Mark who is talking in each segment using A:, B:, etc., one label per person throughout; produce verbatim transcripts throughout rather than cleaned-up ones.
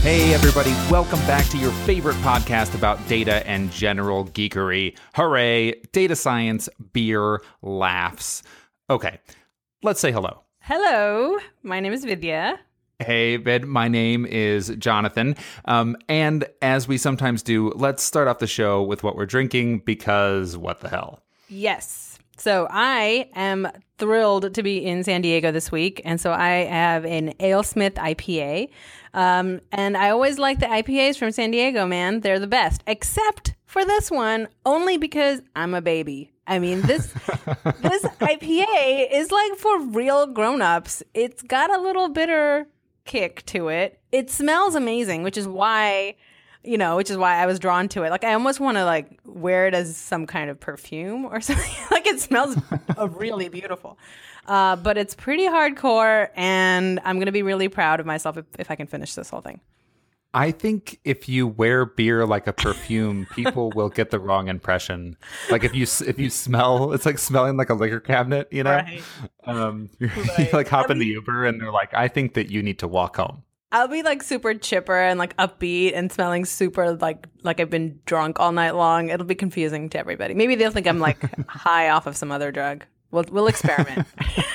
A: Hey everybody, welcome back to your favorite podcast about data and general geekery. Hooray, data science, beer, laughs. Okay, let's say hello.
B: Hello, my name is Vidya.
A: Hey, Vid, my name is Jonathan. Um, and as we sometimes do, let's start off the show with what we're drinking because what the hell?
B: Yes. So I am thrilled to be in San Diego this week. And so I have an AleSmith I P A. Um, and I always like the I P As from San Diego, man. They're the best. Except for this one, only because I'm a baby. I mean, this this I P A is like for real grown-ups. It's got a little bitter kick to it. It smells amazing, which is why... You know, which is why I was drawn to it. Like, I almost want to, like, wear it as some kind of perfume or something. Like, it smells uh, really beautiful. Uh, but it's pretty hardcore, and I'm going to be really proud of myself if, if I can finish this whole thing.
A: I think if you wear beer like a perfume, people will get the wrong impression. Like, if you if you smell, it's like smelling like a liquor cabinet, you know? Right. Um, right. You, like, hop I in mean, the Uber, and they're like, I think that you need to walk home.
B: I'll be like super chipper and like upbeat and smelling super like like I've been drunk all night long. It'll be confusing to everybody. Maybe they'll think I'm like high off of some other drug. We'll we'll experiment.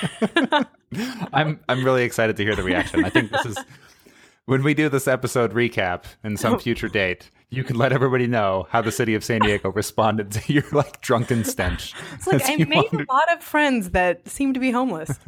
A: I'm I'm really excited to hear the reaction. I think this is when we do this episode recap in some future date. You can let everybody know how the city of San Diego responded to your like drunken stench.
B: It's like I made wandered. a lot of friends that seem to be homeless.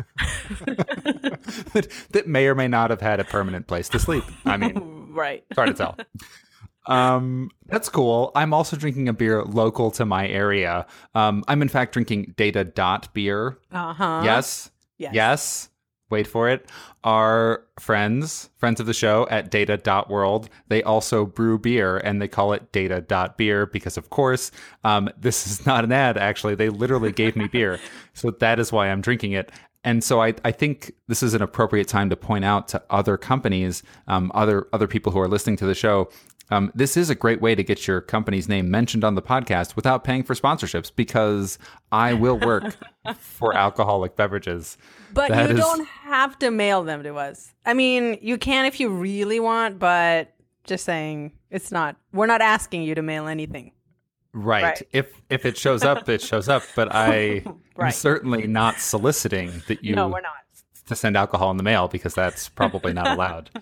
A: that, that may or may not have had a permanent place to sleep. I mean,
B: right.
A: It's hard to tell. Um, that's cool. I'm also drinking a beer local to my area. Um, I'm in fact drinking Data Dot beer.
B: Uh-huh.
A: Yes.
B: Yes.
A: Yes. Wait for it. Our friends, friends of the show at Data Dot World, they also brew beer and they call it Data Dot Beer because, of course, um, this is not an ad, actually. They literally gave me beer. So that is why I'm drinking it. And so I, I think this is an appropriate time to point out to other companies, um, other other people who are listening to the show, Um, this is a great way to get your company's name mentioned on the podcast without paying for sponsorships because I will work for alcoholic beverages.
B: But
A: That
B: you
A: is-
B: don't have to mail them to us. I mean, you can if you really want, but just saying, it's not, we're not asking you to mail anything.
A: Right.
B: Right.
A: If if it shows up, it shows up. But I
B: Right.
A: am certainly not soliciting that you
B: No, we're not.
A: to send alcohol in the mail because that's probably not allowed.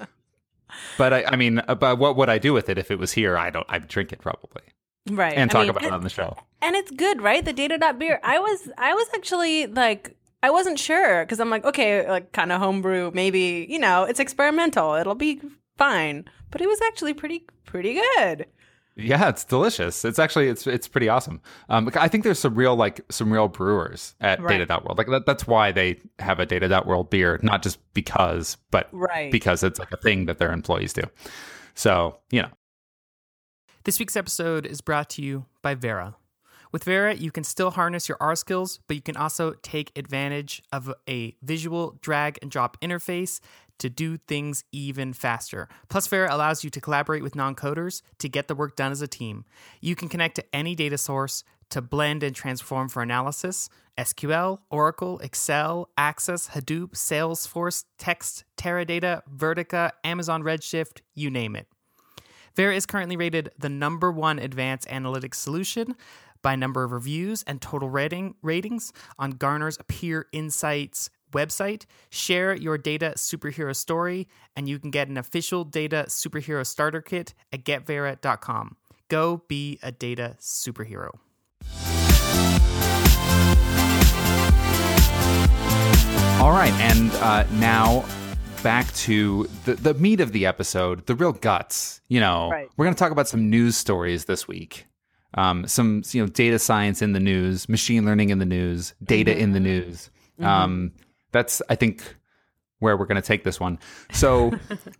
A: But I, I mean, but what would I do with it if it was here? I don't. I'd drink it probably.
B: Right.
A: And
B: I
A: talk
B: mean,
A: about
B: and,
A: it on the show.
B: And it's good, right? The Data Dot beer. I was, I was actually like, I wasn't sure because I'm like, okay, like kind of homebrew, maybe, you know, it's experimental. It'll be fine. But it was actually pretty, pretty good.
A: Yeah, it's delicious. It's actually it's it's pretty awesome. Um, I think there's some real like some real brewers at
B: Right.
A: Data World. Like that, that's why they have a Data World beer, not just because, but
B: Right.
A: because it's like a thing that their employees do. So you know.
C: This week's episode is brought to you by Vera. With Vera, you can still harness your R skills, but you can also take advantage of a visual drag and drop interface to do things even faster. Plus, Vera allows you to collaborate with non-coders to get the work done as a team. You can connect to any data source to blend and transform for analysis. S Q L, Oracle, Excel, Access, Hadoop, Salesforce, Text, Teradata, Vertica, Amazon Redshift, you name it. Vera is currently rated the number one advanced analytics solution by number of reviews and total rating ratings on Gartner's Peer Insights website. Share your data superhero story, and you can get an official data superhero starter kit at get vera dot com. Go be a data superhero.
A: All right, and uh, now back to the, the meat of the episode, the real guts. You know,
B: Right.
A: We're going to talk about some news stories this week. Um, some you know data science in the news, machine learning in the news, data
B: Mm-hmm.
A: in the news. Um, that's I think where we're going to take this one. So.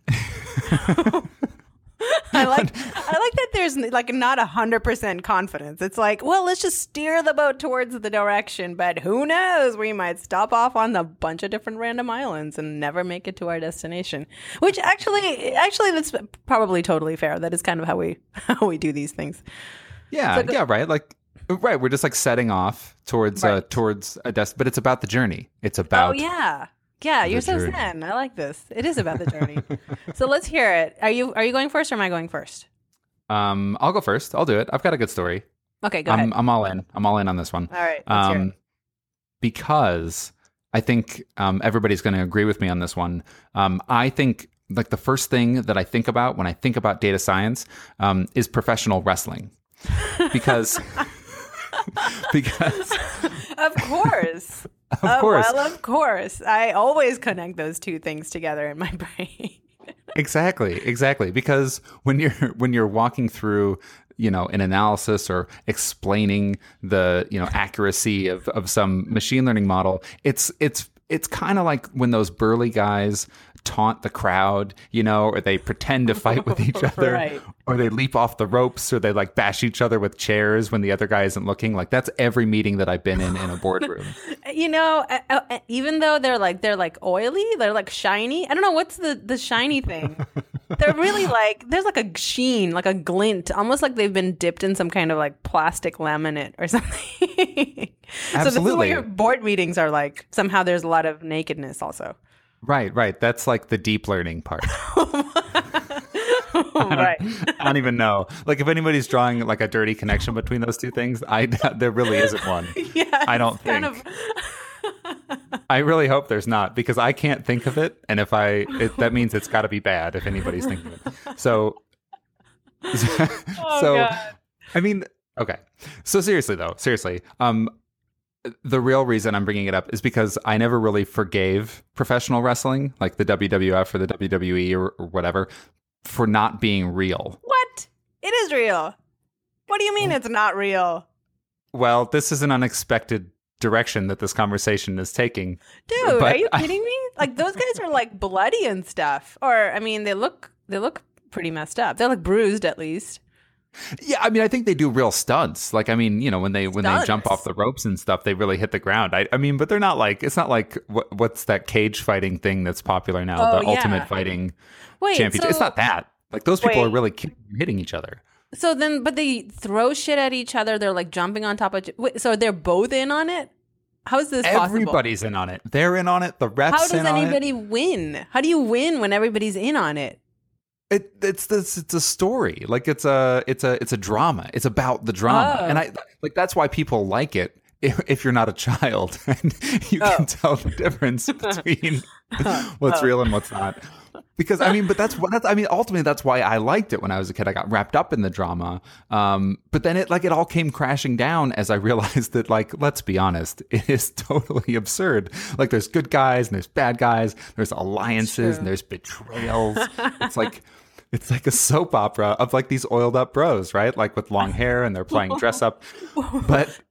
B: I like I like that there's like not a hundred percent confidence. It's like, well, let's just steer the boat towards the direction, but who knows? We might stop off on a bunch of different random islands and never make it to our destination. Which actually, actually, that's probably totally fair. That is kind of how we how we do these things.
A: Yeah,
B: So the-
A: yeah, right. Like, right. We're just like setting off towards uh,
B: Right.
A: towards a desk, but it's about the journey. It's about
B: Oh yeah, Yeah, you're so
A: journey.
B: zen. I like this. It is about the journey. So let's hear it. Are you are you going first or am I going first?
A: Um, I'll go first. I'll do it. I've got a good story.
B: Okay, go
A: I'm,
B: ahead.
A: I'm all in. I'm all in on this one.
B: All right, let's hear
A: Um,
B: it.
A: because I think um, everybody's going to agree with me on this one. Um, I think like the first thing that I think about when I think about data science um, is professional wrestling, because because
B: Of course.
A: of
B: Oh,
A: course.
B: Well, of course. I always connect those two things together in my brain.
A: Exactly, exactly. Because when you're when you're walking through, you know, an analysis or explaining the, you know, accuracy of, of some machine learning model, it's it's it's kind of like when those burly guys taunt the crowd, you know, or they pretend to fight with each other,
B: Right.
A: or they leap off the ropes, or they like bash each other with chairs when the other guy isn't looking. Like that's every meeting that I've been in in a boardroom.
B: You know, uh, uh, even though they're like they're like oily, they're like shiny. I don't know what's the the shiny thing. They're really like there's like a sheen, like a glint, almost like they've been dipped in some kind of like plastic laminate or something. So this is what
A: Absolutely.
B: your board meetings are like. Somehow there's a lot of nakedness also.
A: Right, right. That's like the deep learning part.
B: Right.
A: I don't even know. Like if anybody's drawing like a dirty connection between those two things, I there really isn't one.
B: Yeah,
A: I don't
B: it's kind
A: think. I really hope there's not, because I can't think of it, and if I, it, that means it's got to be bad if anybody's thinking of it. So,
B: Oh,
A: so
B: God.
A: I mean, okay. So seriously though, seriously, um, the real reason I'm bringing it up is because I never really forgave professional wrestling, like the W W F or the W W E or, or whatever, for not being real.
B: What? It is real. What do you mean it's not real?
A: Well, this is an unexpected direction that this conversation is taking.
B: Dude,
A: But
B: are you
A: I-
B: kidding me? Like those guys are like bloody and stuff. Or I mean, they look they look pretty messed up. They're like bruised at least.
A: Yeah, I mean, I think they do real stunts. Like, I mean, you know, when they when they jump
B: Stunts?
A: off the ropes and stuff, they really hit the ground. I, I mean, but they're not like it's not like what, what's that cage fighting thing that's popular now?
B: Oh,
A: the
B: yeah.
A: Ultimate Fighting
B: Wait,
A: Championship. It's
B: so-
A: not that. Like those people
B: Wait.
A: are really ki- hitting each other.
B: So then, but they throw shit at each other. They're like jumping on top of. Wait, so they're both in on it. How is this possible?
A: Everybody's in on it. They're in on it. The refs
B: How does
A: in on it.
B: anybody win? How do you win when everybody's in on it?
A: It, it's this. It's a story. Like it's a. It's a. It's a drama. It's about the drama,
B: Oh.
A: and I like that's why people like it. If, if you're not a child, and you
B: Oh.
A: can tell the difference between what's real and what's not. Because I mean, but that's what that's. I mean, ultimately, that's why I liked it when I was a kid. I got wrapped up in the drama. Um, but then it like it all came crashing down as I realized that, like, let's be honest, it is totally absurd. Like, there's good guys and there's bad guys. There's alliances and there's betrayals. It's like. It's like a soap opera of like these oiled up bros, right? Like with long hair and they're playing dress up. But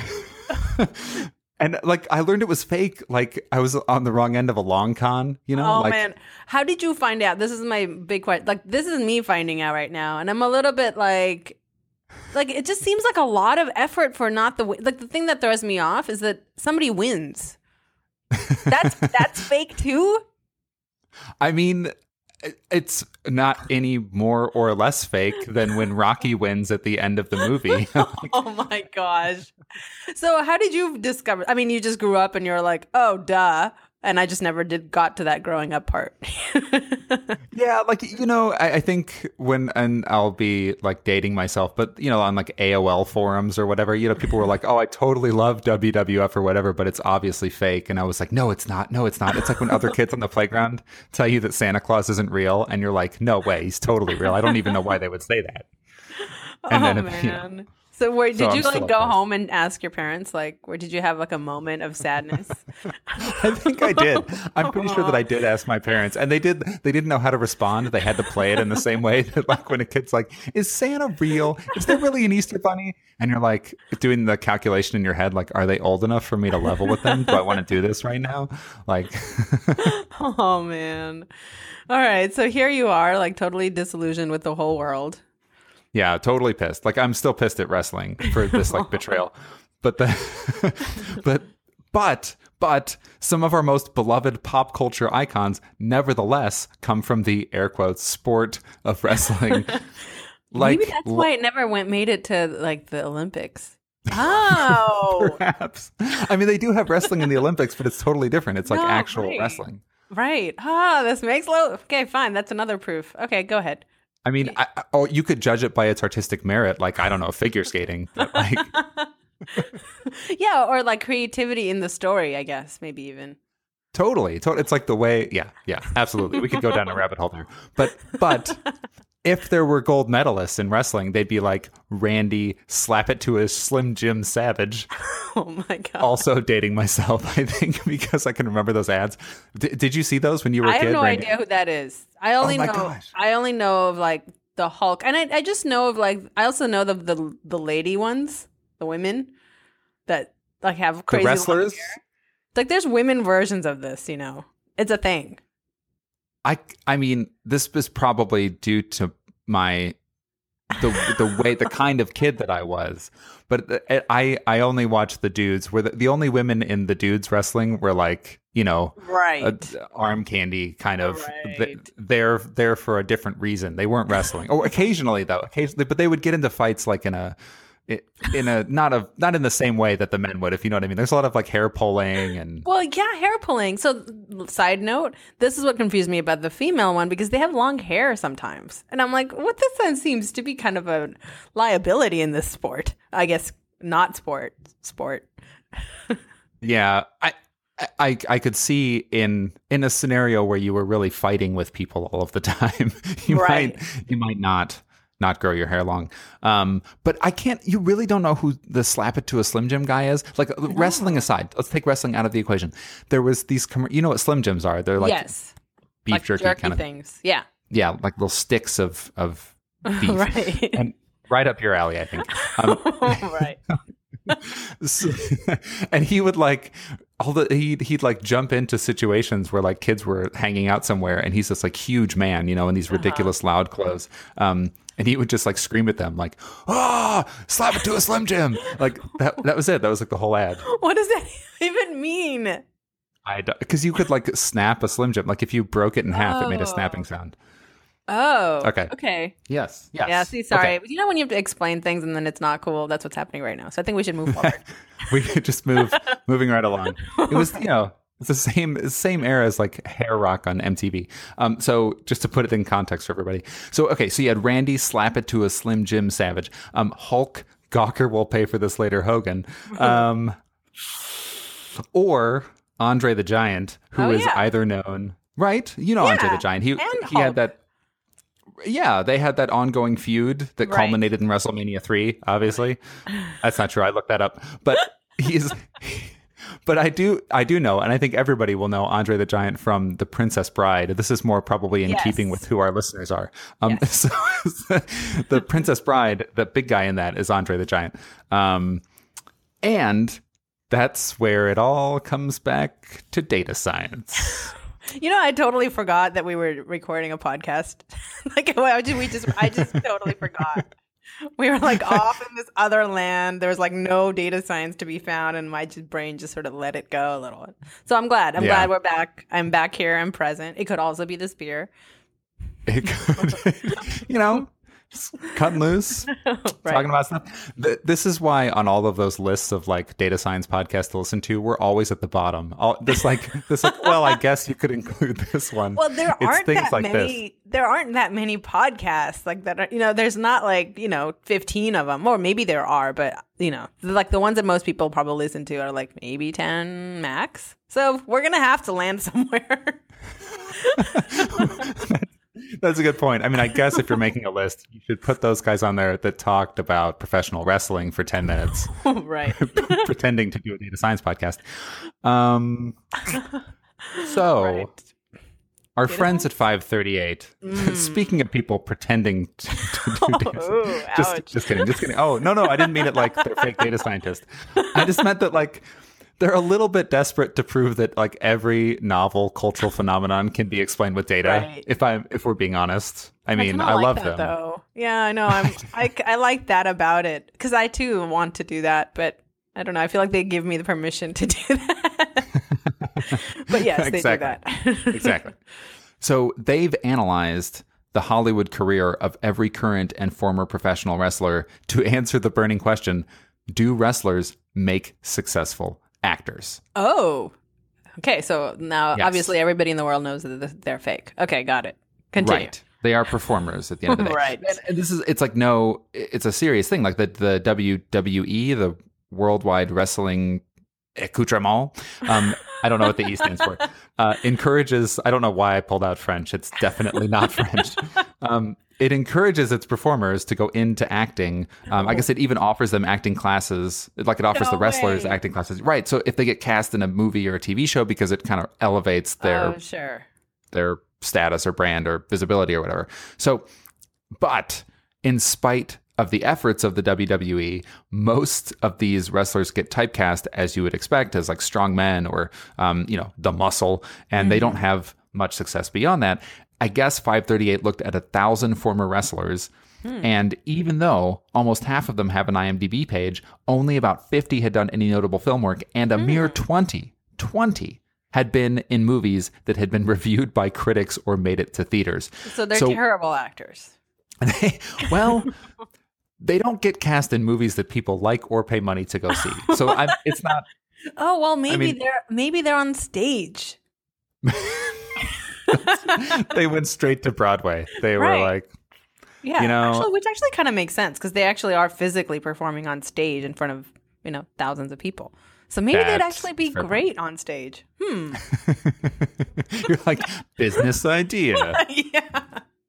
A: and like I learned it was fake. Like I was on the wrong end of a long con, you know?
B: Oh
A: like,
B: man, how did you find out? This is my big question. Like this is me finding out right now, and I'm a little bit like, like it just seems like a lot of effort for not the wi- like the thing that throws me off is that somebody wins. That's that's fake too.
A: I mean, it- it's not any more or less fake than when Rocky wins at the end of the movie.
B: Oh my gosh. So how did you discover? I mean, you just grew up and you're like, oh duh, and I just never did got to that growing up part.
A: Yeah, like, you know, I, I think when, and I'll be like dating myself, but, you know, on like A O L forums or whatever, you know, people were like, oh, I totally love W W F or whatever, but it's obviously fake. And I was like, no, it's not. No, it's not. It's like when other kids on the playground tell you that Santa Claus isn't real. And you're like, no way, he's totally real. I don't even know why they would say that. And
B: oh
A: then,
B: man.
A: you know,
B: So where did
A: So I'm
B: you
A: still
B: like go
A: upset.
B: home and ask your parents like where did you have like a moment of sadness?
A: I think I did. I'm pretty sure that I did ask my parents, and they did. They didn't know how to respond. They had to play it in the same way that, like, when a kid's like, "Is Santa real? Is there really an Easter bunny?" And you're like doing the calculation in your head, like, "Are they old enough for me to level with them? Do I want to do this right now?" Like,
B: Oh man. All right, so here you are like totally disillusioned with the whole world.
A: yeah, totally pissed. Like, I'm still pissed at wrestling for this like betrayal. But the, but but but some of our most beloved pop culture icons, nevertheless, come from the air quotes sport of wrestling. Like,
B: Maybe that's why it never went made it to like the Olympics. Oh,
A: Perhaps. I mean, they do have wrestling in the Olympics, but it's totally different. It's like
B: No,
A: actual
B: right.
A: wrestling.
B: right. Ah, this makes lo- okay. Fine, that's another proof. Okay, go ahead.
A: I mean, I, I- oh, you could judge it by its artistic merit, like, I don't know, figure skating. But like,
B: Yeah, or like creativity in the story, I guess, maybe even.
A: totally, to- it's like the way, yeah, yeah, absolutely. We could go down a rabbit hole there. But, but if there were gold medalists in wrestling, they'd be like Randy, slap it to a Slim Jim Savage.
B: Oh my god.
A: Also dating myself, I think, because I can remember those ads. D- did you see those when you were a
B: I
A: kid?
B: have no
A: Randy?
B: idea who that is. I only
A: my
B: know.
A: gosh.
B: I only know of like the Hulk, and I, I just know of like. I also know the the the lady ones, the women that like have
A: The
B: crazy long
A: wrestlers?
B: hair. Like, there's women versions of this. You know, it's a thing.
A: I I mean, this was probably due to my the the way the kind of kid that I was. But I I only watched the dudes. Where the, the only women in the dudes wrestling were like, you know,
B: Right.
A: uh, arm candy kind of.
B: Right.
A: Th- They're there for a different reason. They weren't wrestling. Or occasionally though, occasionally, but they would get into fights like in a in a not a not in the same way that the men would, if you know what I mean. There's a lot of like hair pulling and
B: Well, yeah, hair pulling. So, side note, this is what confused me about the female one because they have long hair sometimes. And I'm like, what this then seems to be kind of a liability in this sport. I guess not sport, sport.
A: yeah. I I I could see in in a scenario where you were really fighting with people all of the time, you
B: Right.
A: might you might not not grow your hair long. Um, but I can't. You really don't know who the slap it to a Slim Jim guy is. Like wrestling aside, let's take wrestling out of the equation. There was these. Com- you know what Slim Jims are? They're like
B: yes.
A: beef
B: Like
A: jerky,
B: jerky
A: kind of.
B: things. Yeah.
A: Yeah, like little sticks of of beef.
B: Right.
A: And right up your alley, I think. Um,
B: right.
A: So- and he would like all the he'd he'd like jump into situations where like kids were hanging out somewhere, and he's this like huge man, you know, in these ridiculous loud clothes. Um, and he would just like scream at them like, "Ah, oh, slap it to a Slim Jim!" Like that. That was it. That was like the whole ad.
B: What does that even mean?
A: I because you could like snap a Slim Jim. Like if you broke it in half, it made a
B: Oh.
A: snapping sound.
B: Oh.
A: Okay.
B: Okay.
A: Yes. Yes.
B: Yeah, see, sorry.
A: Okay.
B: But you know when you have to explain things and then it's not cool? That's what's happening right now. So I think we should move forward.
A: We could just move moving right along. It was, you know, it's the same it's the same era as like hair rock on M T V. Um, so just to put it in context for everybody. So okay, so you had Randy slap it to a Slim Jim Savage. Um, Hulk Gawker will pay for this later Hogan. Um, or Andre the Giant, who
B: Oh,
A: is
B: yeah.
A: either known right. You know Andre
B: Yeah,
A: the Giant. He
B: and
A: he
B: Hulk.
A: had that. Yeah, they had that ongoing feud that
B: Right.
A: culminated in WrestleMania three, obviously. That's not true. I looked that up. But he's but I do I do know, and I think everybody will know Andre the Giant from The Princess Bride. This is more probably in
B: Yes.
A: keeping with who our listeners are. Um
B: Yes.
A: so The Princess Bride, the big guy in that is Andre the Giant. Um and that's where it all comes back to data science.
B: You know, I totally forgot that we were recording a podcast. Like, why did we just? I just totally forgot. We were like off in this other land. There was like no data science to be found, and my just brain just sort of let it go a little. So I'm glad. I'm
A: Yeah.
B: glad we're back. I'm back here. I'm present. It could also be this beer.
A: It could, you know, just cutting loose, talking about stuff. Th- This is why on all of those lists of like data science podcasts to listen to, we're always at the bottom. All this like this like, well, I guess you could include this one.
B: Well, there
A: It's
B: aren't
A: things
B: that
A: like
B: many. There aren't that many podcasts like that. Are, you know, there's not like you know fifteen of them, or maybe there are, but you know, like the ones that most people probably listen to are like maybe ten max. So we're gonna have to land somewhere.
A: That's a good point. I mean, I guess if you're making a list, you should put those guys on there that talked about professional wrestling for ten minutes,
B: Right.
A: pretending to do a data science podcast. Um, so.
B: Right.
A: Our
B: Data
A: friends at five thirty-eight. Speaking of people pretending to, to do data,
B: Mm. Ooh,
A: just
B: ouch.
A: just kidding, just kidding. Oh no, no, I didn't mean it like they're fake data scientists. I just meant that like they're a little bit desperate to prove that like every novel cultural phenomenon can be explained with data.
B: Right.
A: If I if we're being honest, I mean,
B: kinda
A: I,
B: like
A: love
B: that,
A: them.
B: though. Yeah, I know. I'm. I, I like that about it because I too want to do that, but I don't know. I feel like they give me the permission to do that. But yes, they
A: Exactly.
B: do that.
A: Exactly. So they've analyzed the Hollywood career of every current and former professional wrestler to answer the burning question: do wrestlers make successful actors?
B: Oh, okay. So now,
A: Yes.
B: obviously, everybody in the world knows that they're fake. Okay, got it. Continue.
A: Right. They are performers at the end of the day.
B: Right.
A: And, and this is, it's like, no, it's a serious thing. Like the, the W W E, the Worldwide Wrestling Accoutrement, um, I don't know what the E stands for, uh, encourages, I don't know why I pulled out French. It's definitely not French. Um, it encourages its performers to go into acting. Um, I guess it even offers them acting classes, like it offers
B: No
A: the wrestlers
B: way.
A: acting classes. Right. So if they get cast in a movie or a T V show, because it kind of elevates their
B: Oh, sure.
A: their status or brand or visibility or whatever. So, but in spite of the efforts of the W W E, most of these wrestlers get typecast, as you would expect, as like strong men or, um, you know, the muscle, and mm-hmm. they don't have much success beyond that. I guess five thirty-eight looked at a thousand former wrestlers, hmm. and even though almost half of them have an IMDb page, only about fifty had done any notable film work, and a hmm. mere twenty, twenty had been in movies that had been reviewed by critics or made it to theaters.
B: So they're so, terrible actors.
A: They, well, they don't get cast in movies that people like or pay money to go see. So I'm, it's not.
B: Oh well, maybe
A: I mean,
B: they're maybe they're on stage.
A: They went straight to Broadway. They
B: right.
A: were like,
B: yeah,
A: you know,
B: actually, which actually kind of makes sense because they actually are physically performing on stage in front of, you know, thousands of people. So maybe they'd actually be great point. on stage. Hmm.
A: You're like, business idea.
B: Yeah.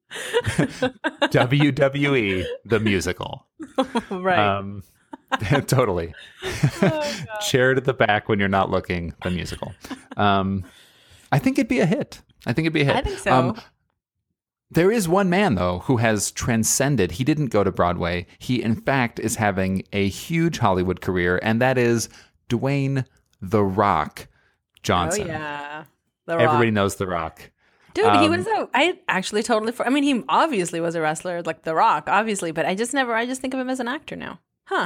A: W W E, the musical.
B: Right.
A: Um, totally. Oh, Chair to the back when you're not looking, the musical. Um, I think it'd be a hit. I think it'd be a hit.
B: I think so.
A: Um, there is one man, though, who has transcended. He didn't go to Broadway. He, in fact, is having a huge Hollywood career, and that is Dwayne "The Rock" Johnson.
B: Oh, yeah. The Rock.
A: Everybody knows The Rock.
B: Dude,
A: um,
B: he was a, I actually totally, I mean, he obviously was a wrestler, like The Rock, obviously, but I just never, I just think of him as an actor now. Huh.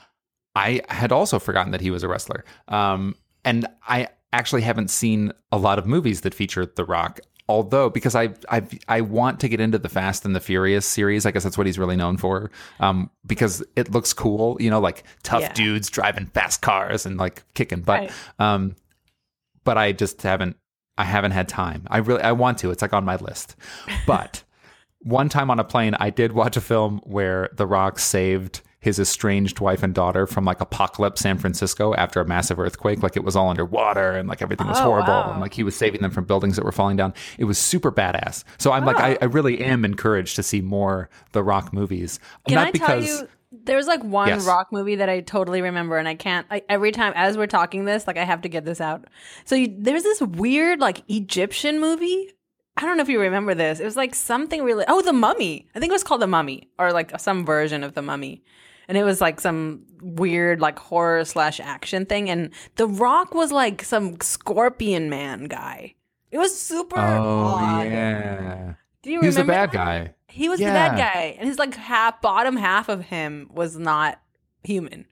A: I had also forgotten that he was a wrestler. Um, and I actually haven't seen a lot of movies that feature The Rock. Although, because I I I want to get into the Fast and the Furious series, I guess that's what he's really known for. Um, because it looks cool, you know, like tough
B: yeah.
A: dudes driving fast cars and like kicking butt.
B: Right.
A: Um, but I just haven't I haven't had time. I really I want to. It's like on my list. But one time on a plane, I did watch a film where The Rock saved his estranged wife and daughter from like apocalypse San Francisco after a massive earthquake. Like it was all underwater and like everything was
B: oh,
A: horrible.
B: Wow.
A: And like he was saving them from buildings that were falling down. It was super badass. So I'm
B: oh.
A: like, I, I really am encouraged to see more The Rock movies.
B: Can
A: Not
B: I
A: because,
B: tell you, there's like one
A: yes.
B: Rock movie that I totally remember and I can't, like every time as we're talking this, like I have to get this out. So you, there's this weird like Egyptian movie. I don't know if you remember this. It was like something really, oh, The Mummy. I think it was called The Mummy or like some version of The Mummy. And it was like some weird like horror slash action thing. And The Rock was like some scorpion man guy. It was super
A: Oh,
B: odd.
A: yeah.
B: Do you
A: he was the
B: remember
A: bad
B: that?
A: guy.
B: He was
A: yeah.
B: the bad guy. And his like half bottom half of him was not human.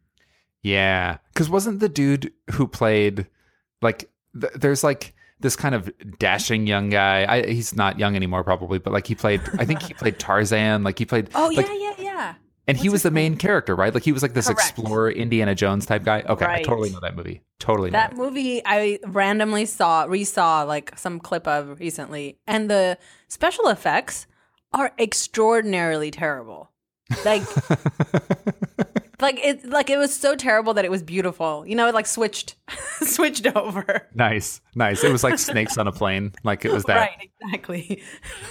A: Yeah. Because wasn't the dude who played like, th- there's like this kind of dashing young guy. I, he's not young anymore probably, but like he played, I think he played Tarzan. Like he played.
B: Oh,
A: like,
B: yeah, yeah, yeah.
A: And
B: What's
A: he was the main
B: name?
A: character, right? Like he was like this
B: Correct.
A: explorer, Indiana Jones type guy. Okay,
B: Right.
A: I totally know that movie. Totally know
B: That
A: it.
B: movie I randomly saw, resaw like some clip of recently, and the special effects are extraordinarily terrible. Like, like it, like it was so terrible that it was beautiful. You know, it like switched, switched over.
A: Nice, nice. It was like snakes on a plane. Like it was that.
B: Right, exactly.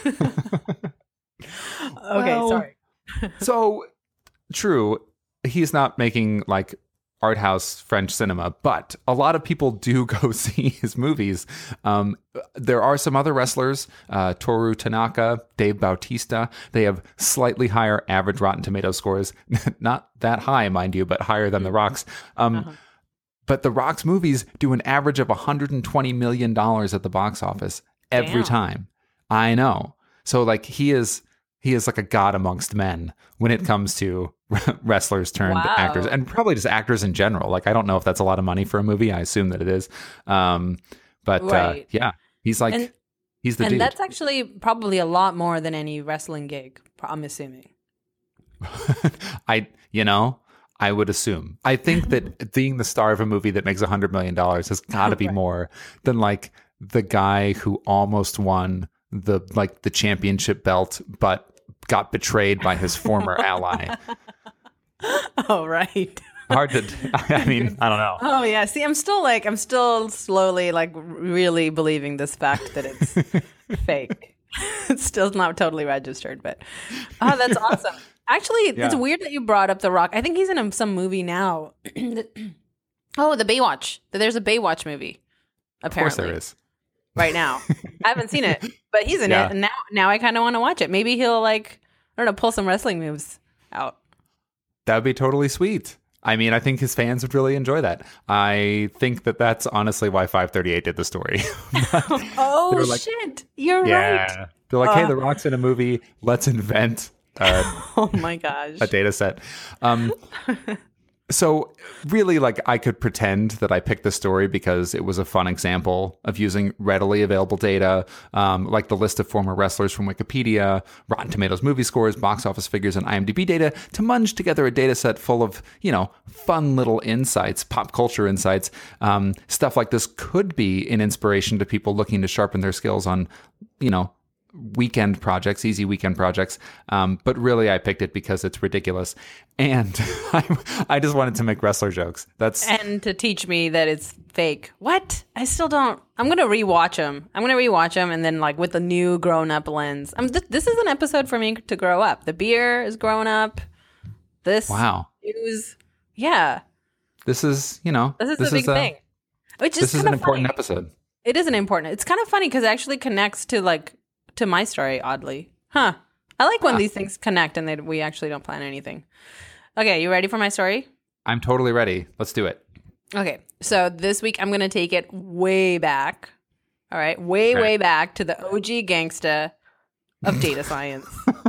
B: Okay,
A: Well,
B: sorry.
A: So true, he's not making like art house French cinema, but a lot of people do go see his movies. Um, there are some other wrestlers, uh, Toru Tanaka, Dave Bautista. They have slightly higher average Rotten Tomato scores. Not that high, mind you, but higher than The Rock's. Um,
B: Uh-huh.
A: But The Rock's movies do an average of one hundred twenty million dollars at the box office every
B: Damn.
A: time. I know. So like he is... He is like a god amongst men when it comes to wrestlers turned
B: Wow.
A: actors, and probably just actors in general. Like, I don't know if that's a lot of money for a movie. I assume that it is. Um, but
B: Right.
A: uh, yeah, he's like,
B: And-
A: he's the
B: And
A: dude.
B: that's actually probably a lot more than any wrestling gig, I'm assuming.
A: I, you know, I would assume. I think that being the star of a movie that makes one hundred million dollars has got to be
B: Right.
A: more than like the guy who almost won the like the championship belt but got betrayed by his former ally.
B: Oh, right.
A: Hard to I mean, I don't know.
B: Oh, yeah. See, I'm still like, I'm still slowly like really believing this fact that it's fake. It's still not totally registered, but oh, that's awesome. Actually,
A: Yeah.
B: it's weird that you brought up The Rock. I think he's in a, some movie now. Oh, the Baywatch. There's a Baywatch movie.
A: Of course
B: Apparently,
A: there is.
B: right now. I haven't seen it, but he's in
A: Yeah.
B: it, and now now I kind of want to watch it. Maybe he'll like I don't know, pull some wrestling moves out.
A: That would be totally sweet. I mean, I think his fans would really enjoy that. I think that that's honestly why five thirty-eight did the story.
B: Oh
A: were like-
B: shit! You're right.
A: Yeah. They're like, hey,
B: Uh.
A: The Rock's in a movie. Let's invent uh,
B: Oh my gosh.
A: a data set. Um, so really, like, I could pretend that I picked the story because it was a fun example of using readily available data, um, like the list of former wrestlers from Wikipedia, Rotten Tomatoes movie scores, box office figures, and IMDb data to munge together a data set full of, you know, fun little insights, pop culture insights. Um, stuff like this could be an inspiration to people looking to sharpen their skills on, you know, weekend projects, easy weekend projects. Um, but really, I picked it because it's ridiculous. And I, I just wanted to make wrestler jokes. That's
B: And to teach me that it's fake. What? I still don't. I'm gonna rewatch them. I'm gonna rewatch them, and then like with a new grown-up lens. I'm. Th- this is an episode for me to grow up. The beer is growing up. This
A: wow.
B: news. Yeah,
A: This is, you know,
B: this is the big
A: a,
B: thing. Which is
A: This is
B: kind
A: an
B: of
A: important
B: funny.
A: episode.
B: It is an important. It's kind of funny because it actually connects to like to my story. Oddly, huh? I like when
A: Huh.
B: these things connect and they, we actually don't plan anything. Okay, you ready for my story?
A: I'm totally ready. Let's do it.
B: Okay, so this week I'm going to take it way back. All right, way,
A: Okay.
B: way back to the O G gangsta of data science.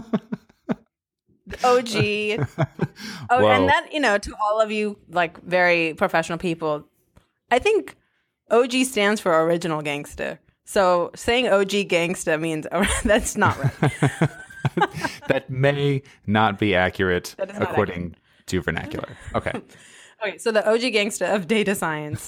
B: The O G. Oh,
A: Whoa.
B: and that, you know, to all of you, like, very professional people, I think O G stands for original gangsta. So saying O G gangsta means that's not right.
A: That may not be accurate
B: That is not
A: according to vernacular. Okay.
B: Okay, so the O G gangsta of data science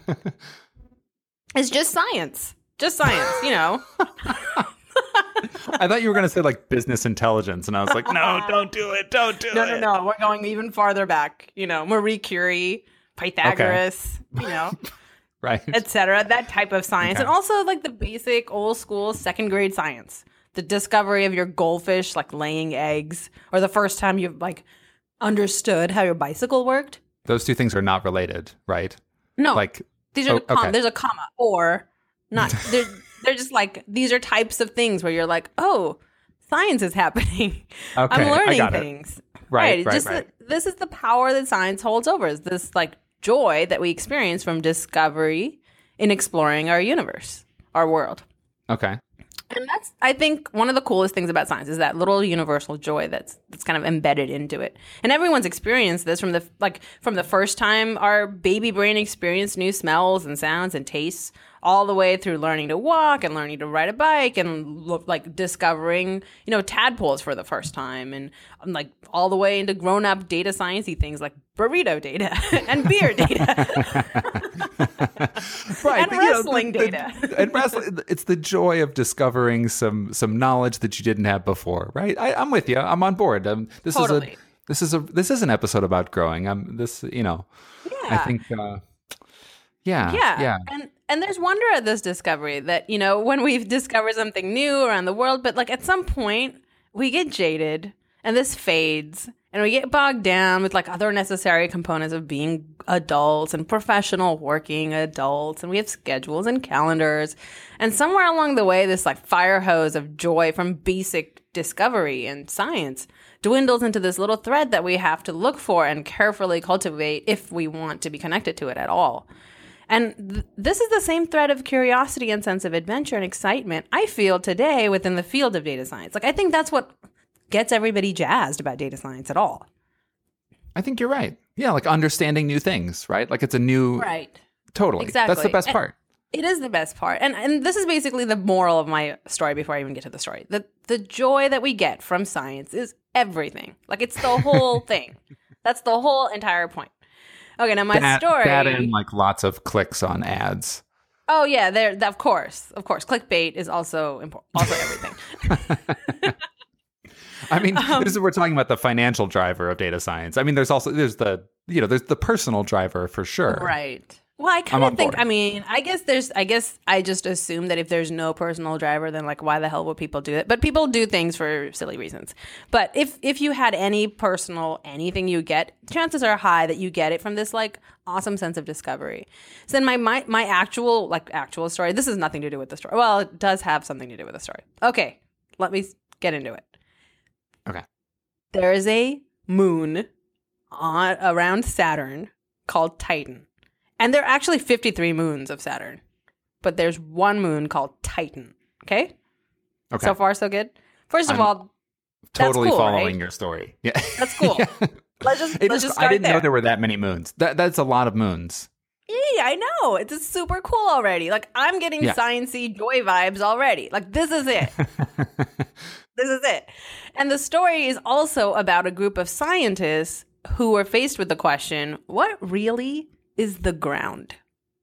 B: is just science. Just science, you know.
A: I thought you were going to say like business intelligence, and I was like, no, don't do it. Don't do
B: No,
A: it.
B: no, no. We're going even farther back. You know, Marie Curie, Pythagoras, you know,
A: Right.
B: et cetera. That type of science.
A: Okay.
B: And also like the basic old school second grade science. The discovery of your goldfish like laying eggs, or the first time you like understood how your bicycle worked.
A: Those two things are not related, right?
B: No,
A: Like,
B: these are
A: oh,
B: the com-
A: okay.
B: there's a comma or not. They're they're just like these are types of things where you're like, oh, science is happening.
A: Okay,
B: I'm
A: I
B: learning
A: got it.
B: things.
A: Right, right,
B: just
A: right.
B: that this is the power that science holds over. Is this like joy that we experience from discovery in exploring our universe, our world.
A: okay.
B: And that's, I think, one of the coolest things about science is that little universal joy that's that's kind of embedded into it. And everyone's experienced this from the like from the first time our baby brain experienced new smells and sounds and tastes, all the way through learning to walk and learning to ride a bike and look, like discovering, you know, tadpoles for the first time, and um, like all the way into grown-up data sciencey things like burrito data and beer data.
A: Right,
B: And
A: but, you know,
B: wrestling
A: the- the-
B: data.
A: and wrestling, it's the joy of discovering some some knowledge that you didn't have before, right? I, I'm with you. I'm on board. Um, this
B: Totally.
A: is a this is a this is an episode about growing. I'm this, you know. I
B: Yeah.
A: think. Uh, yeah.
B: Yeah.
A: Yeah.
B: And and there's wonder at this discovery that, you know, when we've discovered something new around the world, but like at some point we get jaded and this fades and we get bogged down with like other necessary components of being adults and professional working adults, and we have schedules and calendars. And somewhere along the way, this like fire hose of joy from basic discovery and science dwindles into this little thread that we have to look for and carefully cultivate if we want to be connected to it at all. And th- this is the same thread of curiosity and sense of adventure and excitement I feel today within the field of data science. Like, I think that's what gets everybody jazzed about data science at all.
A: I think you're right. Yeah, like understanding new things, right? Like it's a new.
B: Right.
A: Totally.
B: Exactly.
A: That's the best
B: And-
A: part.
B: It is the best part. And and this is basically the moral of my story before I even get to the story. The the joy that we get from science is everything. Like, it's the whole thing. That's the whole entire point. Okay, now my
A: that,
B: story.
A: That and like lots of clicks on ads.
B: Oh yeah, there. Of course, of course. Clickbait is also important. Also everything.
A: I mean,
B: Um,
A: this is, we're talking about the financial driver of data science. I mean, there's also there's the you know there's the personal driver for sure.
B: Right. Well, I kind
A: I'm on
B: of think.
A: board.
B: I mean, I guess there's. I guess I just assume that if there's no personal driver, then like, why the hell would people do it? But people do things for silly reasons. But if if you had any personal anything you get, chances are high that you get it from this like awesome sense of discovery. So then my my my actual like actual story. This has nothing to do with the story. Well, it does have something to do with the story. Okay, let me get into it.
A: Okay.
B: There is a moon on around Saturn called Titan. And there are actually fifty-three moons of Saturn. But there's one moon called Titan. Okay?
A: Okay.
B: So far, so good? First of
A: I'm
B: all,
A: totally
B: cool,
A: following
B: right?
A: your story. Yeah.
B: that's cool.
A: Yeah.
B: Let's just,
A: It
B: let's
A: is-
B: just start
A: I didn't
B: there.
A: know there were that many moons. That that's a lot of moons.
B: Yeah, I know. It's super cool already. Like, I'm getting
A: Yeah.
B: science-y joy vibes already. Like, this is it. This is it. And the story is also about a group of scientists who were faced with the question, what really is the ground?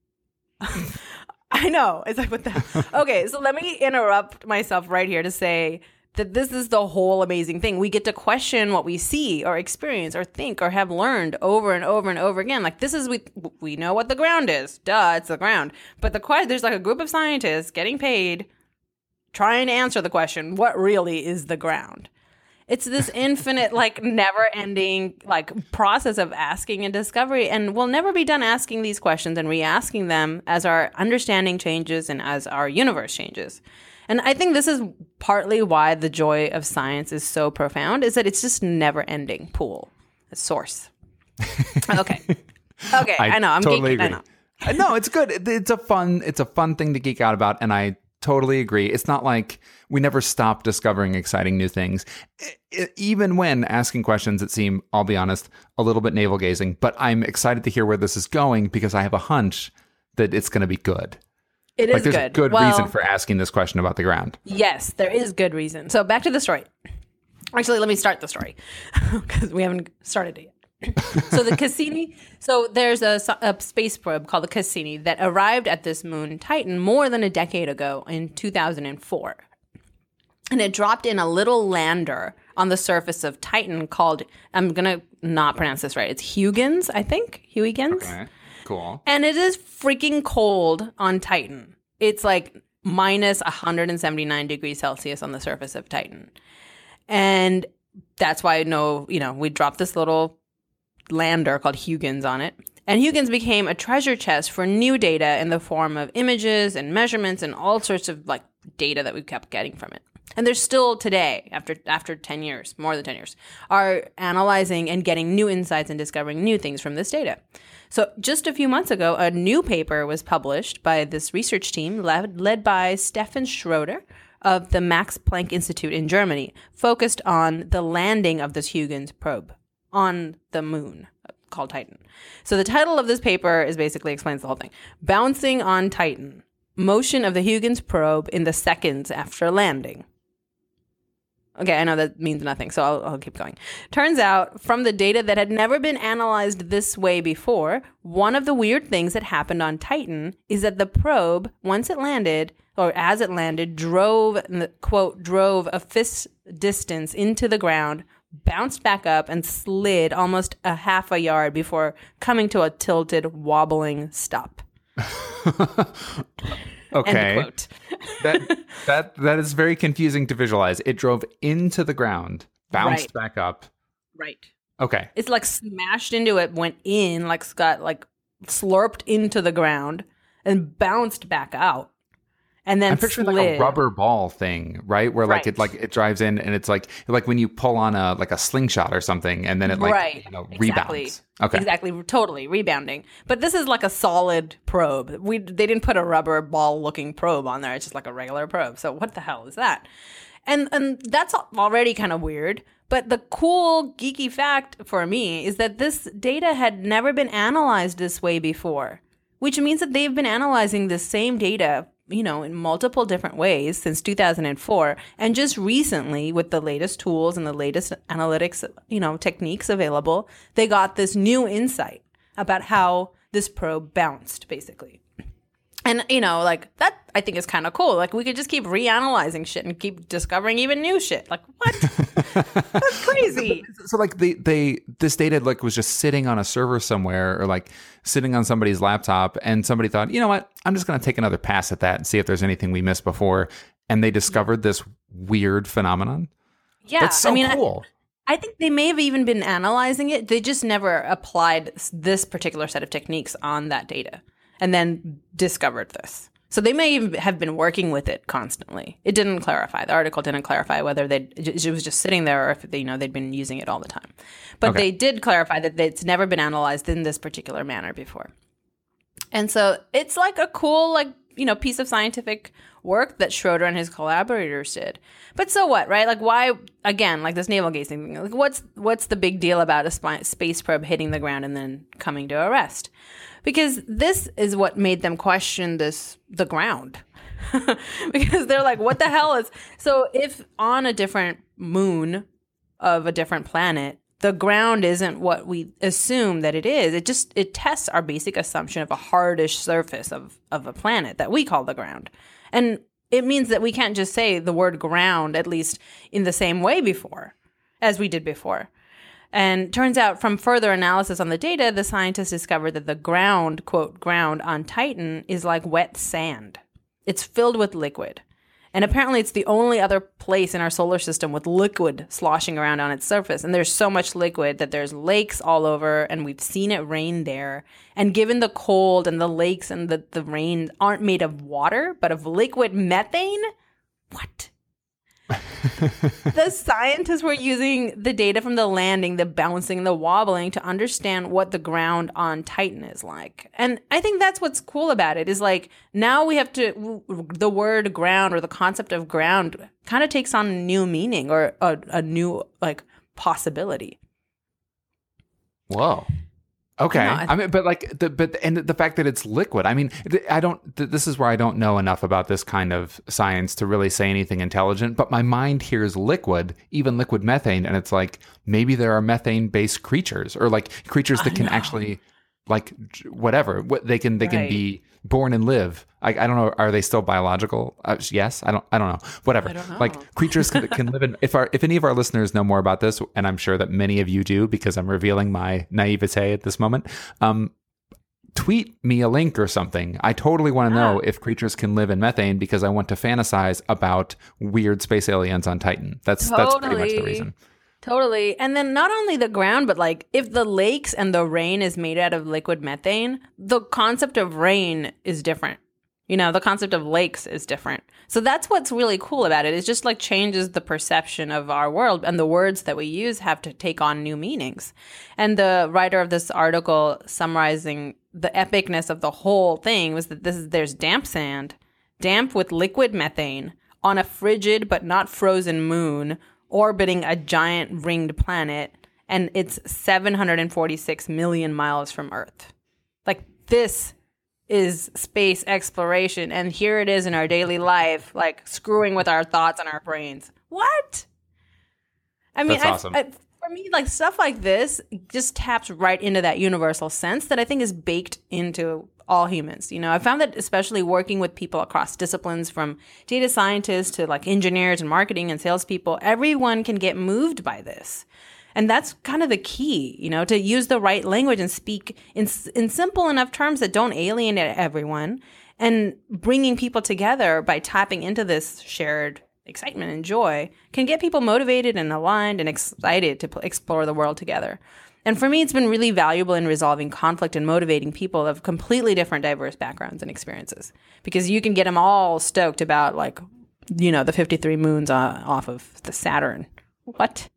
B: I know. It's like, what the Okay, so let me interrupt myself right here to say that this is the whole amazing thing. We get to question what we see or experience or think or have learned over and over and over again. Like, this is, we we know what the ground is. Duh, it's the ground. But the que- there's like a group of scientists getting paid trying to answer the question, what really is the ground? It's this infinite, like, never-ending, like, process of asking and discovery, and we'll never be done asking these questions and re-asking them as our understanding changes and as our universe changes. And I think this is partly why the joy of science is so profound, is that it's just never-ending pool, a source. Okay. Okay, I,
A: I
B: know, I'm
A: totally
B: geeking, I
A: agree.
B: know.
A: No, it's good. It- It's a fun. It's a fun thing to geek out about, and I totally agree. It's not like we never stop discovering exciting new things, I- I- even when asking questions that seem, I'll be honest, a little bit navel gazing. But I'm excited to hear where this is going because I have a hunch that it's going to be good.
B: It is
A: Like there's
B: good.
A: a good
B: Well,
A: reason for asking this question about the ground.
B: Yes, there is good reason. So back to the story. Actually, let me start the story because we haven't started it yet. So the Cassini, so there's a, a space probe called the Cassini that arrived at this moon Titan more than a decade ago in two thousand four. And it dropped in a little lander on the surface of Titan called, I'm going to not pronounce this right, it's Huygens, I think? Huygens?
A: Okay, cool.
B: And it is freaking cold on Titan. It's like minus one hundred seventy-nine degrees Celsius on the surface of Titan. And that's why I know, you know, we dropped this little lander called Huygens on it. And Huygens became a treasure chest for new data in the form of images and measurements and all sorts of like data that we kept getting from it. And there's still today, after after ten years, more than ten years, are analyzing and getting new insights and discovering new things from this data. So just a few months ago, a new paper was published by this research team led, led by Stefan Schroeder of the Max Planck Institute in Germany, focused on the landing of this Huygens probe on the moon called Titan. So the title of this paper is basically explains the whole thing. Bouncing on Titan, motion of the Huygens probe in the seconds after landing. Okay, I know that means nothing, so I'll, I'll keep going. Turns out, from the data that had never been analyzed this way before, one of the weird things that happened on Titan is that the probe, once it landed, or as it landed, drove, quote, drove a fist distance into the ground, bounced back up, and slid almost a half a yard before coming to a tilted, wobbling stop.
A: Okay.
B: End quote.
A: that that that is very confusing to visualize. It drove into the ground, bounced
B: Right.
A: back up.
B: Right.
A: Okay.
B: It's like smashed into it, went in, like got like slurped into the ground and bounced back out. And then
A: I'm picturing
B: slid.
A: like a rubber ball thing, right? Where like
B: Right.
A: it like it drives in and it's like like when you pull on a like a slingshot or something and then it like
B: right.
A: you know
B: Exactly.
A: rebounds. Okay.
B: Exactly. Totally rebounding. But this is like a solid probe. We they didn't put a rubber ball looking probe on there. It's just like a regular probe. So what the hell is that? And and that's already kind of weird. But the cool geeky fact for me is that this data had never been analyzed this way before, which means that they've been analyzing the same data you know, in multiple different ways since two thousand four. And just recently, with the latest tools and the latest analytics, you know, techniques available, they got this new insight about how this probe bounced, basically. And, you know, like, that I think is kind of cool. Like, we could just keep reanalyzing shit and keep discovering even new shit. Like, what? That's crazy.
A: So, like, they, they, this data, like, was just sitting on a server somewhere or, like, sitting on somebody's laptop, and somebody thought, you know what, I'm just going to take another pass at that and see if there's anything we missed before. And they discovered this weird phenomenon.
B: Yeah.
A: That's so
B: I mean,
A: cool.
B: I, I think they may have even been analyzing it. They just never applied this particular set of techniques on that data, and then discovered this. So they may even have been working with it constantly. It didn't clarify. The article didn't clarify whether they it was just sitting there or if they, you know, they'd been using it all the time. But
A: Okay.
B: they did clarify that it's never been analyzed in this particular manner before. And so it's like a cool, like, you know, piece of scientific work that Schroeder and his collaborators did. But so what, right? Like, why, again, like this navel gazing thing, like what's what's the big deal about a spi- space probe hitting the ground and then coming to a rest? Because this is what made them question this, the ground. Because they're like, what the hell is... So if on a different moon of a different planet, the ground isn't what we assume that it is, it just, it tests our basic assumption of a hardish surface of, of a planet that we call the ground. And it means that we can't just say the word ground, at least in the same way before, as we did before. And turns out from further analysis on the data, the scientists discovered that the ground, quote, ground on Titan is like wet sand. It's filled with liquid. And apparently it's the only other place in our solar system with liquid sloshing around on its surface. And there's so much liquid that there's lakes all over, and we've seen it rain there. And given the cold and the lakes and the, the rain aren't made of water, but of liquid methane, what? The scientists were using the data from the landing, the bouncing, the wobbling to understand what the ground on Titan is like. And I think that's what's cool about it is like now we have to, the word ground or the concept of ground kind of takes on a new meaning or a, a new like possibility.
A: Whoa. Okay.
B: No, I,
A: I mean, but like, the, but, and the fact that it's liquid, I mean, th- I don't, th- this is where I don't know enough about this kind of science to really say anything intelligent, but my mind hears liquid, even liquid methane. And it's like, maybe there are methane based creatures or like creatures that can actually like whatever, what they can, they
B: Right.
A: can be born and live. I, I don't know. Are they still biological? Uh, yes. I don't, I don't know. Whatever.
B: I don't know.
A: Like creatures can, can live in, if our, if any of our listeners know more about this, and I'm sure that many of you do because I'm revealing my naivete at this moment, um, tweet me a link or something. I totally want to know if creatures can live in methane because I want to fantasize about weird space aliens on Titan. That's, that's pretty much the
B: Totally.
A: reason.
B: Totally. And then not only the ground, but like if the lakes and the rain is made out of liquid methane, the concept of rain is different. You know, the concept of lakes is different. So that's what's really cool about it. It just like changes the perception of our world, and the words that we use have to take on new meanings. And the writer of this article summarizing the epicness of the whole thing was that this is there's damp sand, damp with liquid methane on a frigid but not frozen moon orbiting a giant ringed planet, and it's seven hundred forty-six million miles from Earth. Like, this is space exploration, and here it is in our daily life, like, screwing with our thoughts and our brains. What? I mean,
A: That's
B: I've-
A: awesome.
B: I- for me, like, stuff like this just taps right into that universal sense that I think is baked into all humans. You know, I found that especially working with people across disciplines, from data scientists to like engineers and marketing and salespeople, everyone can get moved by this. And that's kind of the key, you know, to use the right language and speak in in simple enough terms that don't alienate everyone, and bringing people together by tapping into this shared excitement and joy can get people motivated and aligned and excited to p- explore the world together. And for me, it's been really valuable in resolving conflict and motivating people of completely different, diverse backgrounds and experiences, because you can get them all stoked about, like, you know, the fifty-three moons uh, off of the Saturn. What?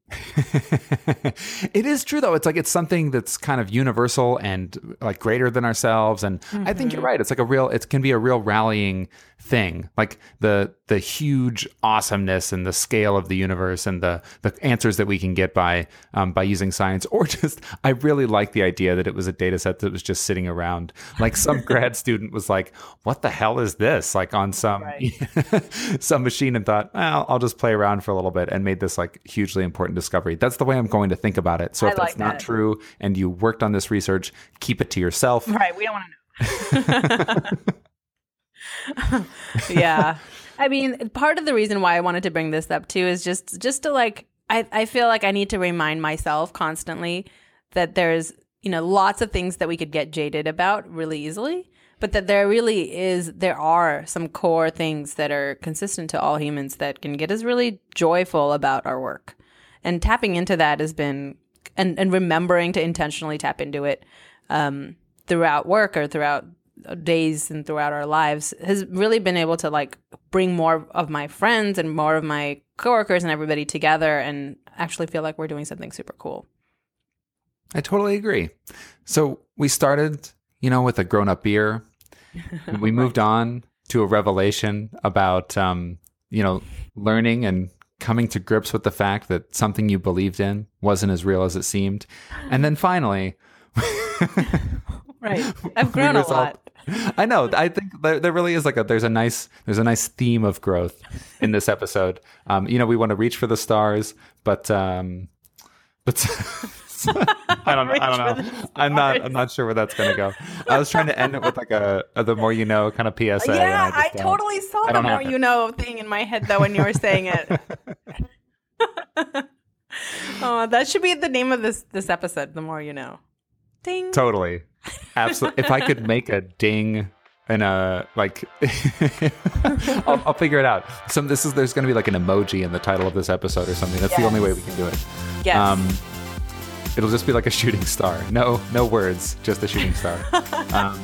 A: It is true, though. It's like it's something that's kind of universal and like greater than ourselves. And mm-hmm. I think you're right. It's like a real, it can be a real rallying thing. Like the the huge awesomeness and the scale of the universe and the the answers that we can get by um, by using science. Or just, I really like the idea that it was a data set that was just sitting around. Like some grad student was like, what the hell is this? Like on some right. some machine, and thought, well, I'll just play around for a little bit, and made this like hugely important discovery. That's the way I'm going to think about it. So if like that's that. not true and you worked on this research, keep it to yourself.
B: Right. We don't want to know. Yeah. I mean, part of the reason why I wanted to bring this up too is just just to like, I, I feel like I need to remind myself constantly that there's, you know, lots of things that we could get jaded about really easily, but that there really is, there are some core things that are consistent to all humans that can get us really joyful about our work. And tapping into that has been, and, and remembering to intentionally tap into it um, throughout work or throughout days and throughout our lives has really been able to like bring more of my friends and more of my coworkers and everybody together and actually feel like we're doing something super cool.
A: I totally agree. So we started, you know, with a grown-up beer. We moved right. on to a revelation about, um, you know, learning and coming to grips with the fact that something you believed in wasn't as real as it seemed. And then finally...
B: Right. I've grown a lot.
A: I know. I think there, there really is like a there's a nice there's a nice theme of growth in this episode. Um, you know, we want to reach for the stars, but um, but I don't know. I don't know. I'm not. I'm not sure where that's going to go. I was trying to end it with like a, a the more you know kind of P S A.
B: Yeah,
A: I,
B: I totally saw the more you know thing in my head though when you were saying it. Oh, that should be the name of this this episode. The more you know. Ding.
A: Totally. Absolutely. If I could make a ding and a like, I'll, I'll figure it out. Some this is there's going to be like an emoji in the title of this episode or something. That's yes. the only way we can do it.
B: Yes. Um,
A: it'll just be like a shooting star. No, no words, just a shooting star. um,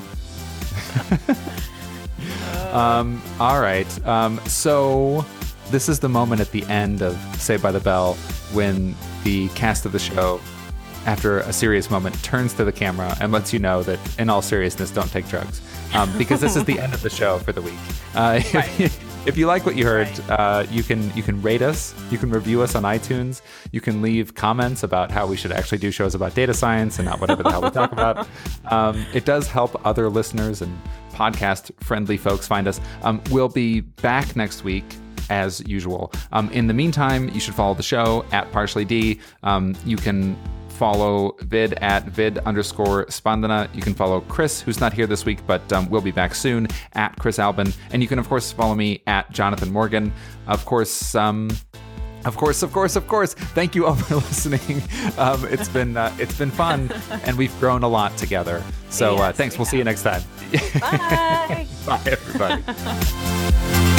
A: um, all right. Um, so this is the moment at the end of Saved by the Bell when the cast of the show, after a serious moment, turns to the camera and lets you know that, in all seriousness, don't take drugs. Um, because this is the end of the show for the week. Uh, right. if, you, if you like what you heard, right. uh, you can you can rate us, you can review us on iTunes, you can leave comments about how we should actually do shows about data science and not whatever the hell we talk about. Um, it does help other listeners and podcast-friendly folks find us. Um, we'll be back next week, as usual. Um, in the meantime, you should follow the show at Partially D. Um, you can follow Vid at vid underscore Spandana. You can follow Chris, who's not here this week, but um, we'll be back soon, at Chris Albin. And you can, of course, follow me at Jonathan Morgan. Of course, um, of course, of course, of course. Thank you all for listening. Um, it's been uh, it's been fun, and we've grown a lot together. So uh, thanks. We we'll have. see you next time.
B: Bye.
A: Bye, everybody.